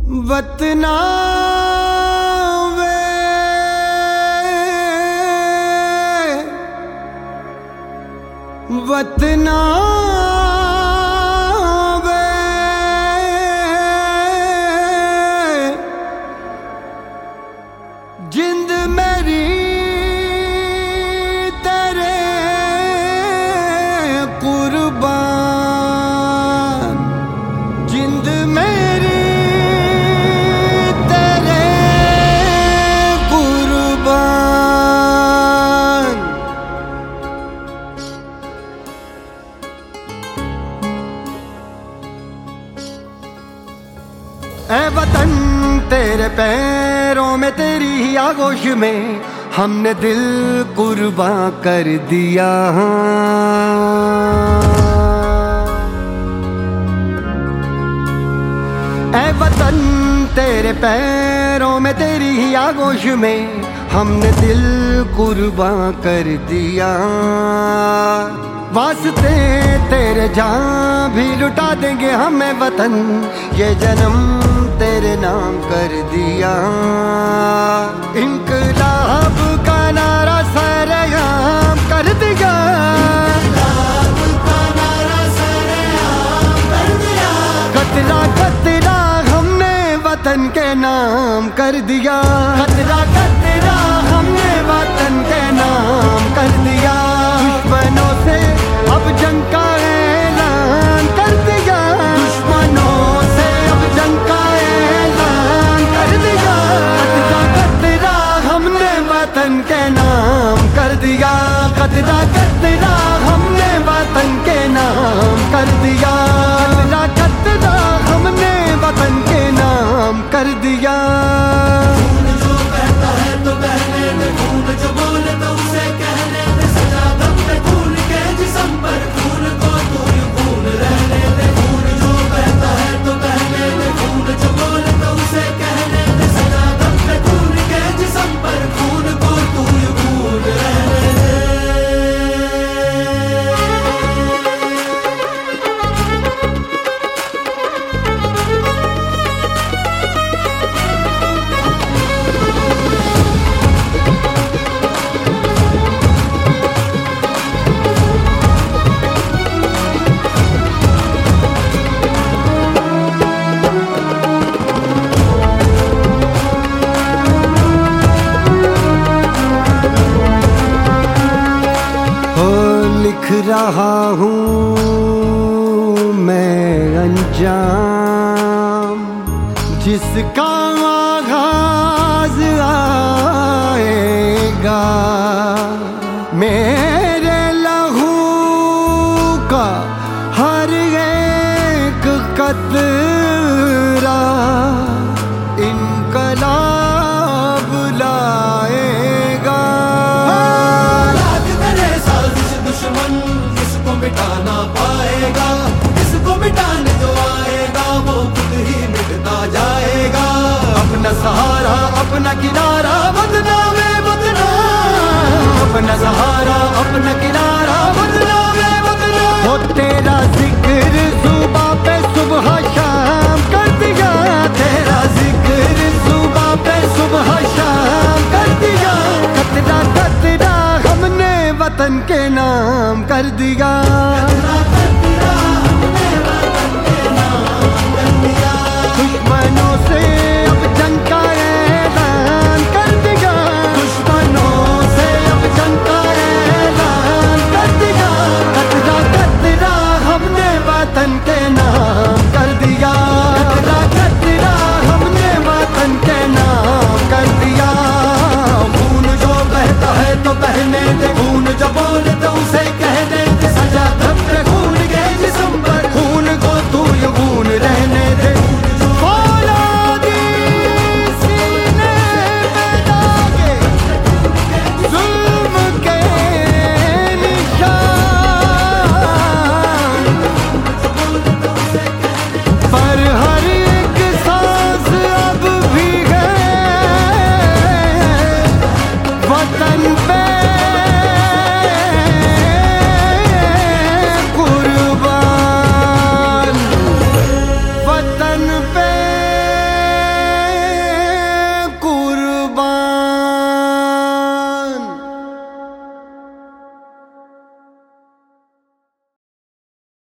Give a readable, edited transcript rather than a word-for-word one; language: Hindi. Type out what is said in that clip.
वतना वे वतना वे जिंद मेरी तेरे कुर्बान, जिंद मेरी तेरे कुर्बान। ऐ वतन तेरे पैरों में तेरी ही आगोश में हमने दिल कुर्बान कर दिया। ऐ वतन तेरे पैरों में तेरी ही आगोश में हमने दिल कुर्बान कर दिया। वास्ते तेरे जान भी लुटा देंगे हमें वतन, ये जन्म तेरे नाम कर दिया। इनकलाब का नारा सरेआम कर दिया, कतरा कतरा हमने वतन के नाम कर दिया। कतरा कतरा हमने वतन के नाम कर दिया। दुश्मनों से अब जंग का ऐलान कर दिया। दुश्मनों से अब जंग का ऐलान कर दिया। कतरा कतरा हमने वतन के नाम कर दिया। कतरा कतरा हमने वतन के नाम कर दिया। कतरा कतरा हमने वतन के नाम कर दिया। खून जो बहता है तो बहने दे, खून जो बोले तो उसे कहने दे। सजा दम पे खून के जिस्म पर खून को तू खून रहने दे। खून जो बहता है तो बहने दे, खून जो बोले तो उसे कहने दे। सजा दम पे खून के जिस्म पर खून को तू खून रहने दे। लिख रहा हूँ मैं अंजाम, जिसका आगाज आएगा। मेरे लहू का हर एक कतरा इनकलाब लाएगा। दुश्मन इसको मिटा ना पाएगा, इसको मिटाने जो आएगा वो खुद ही मिटता जाएगा। अपना सहारा अपना किनारा बदनामे बदनाम, अपना सहारा अपना किनारा बदनामे बदनाम। हो तेरा जिक्र सुबह पे सुबह शाम कर दिया। तेरा जिक्र सुबह पे सुबह शाम कर दिया। कतरा कतरा हमने वतन के नाम कर दिया।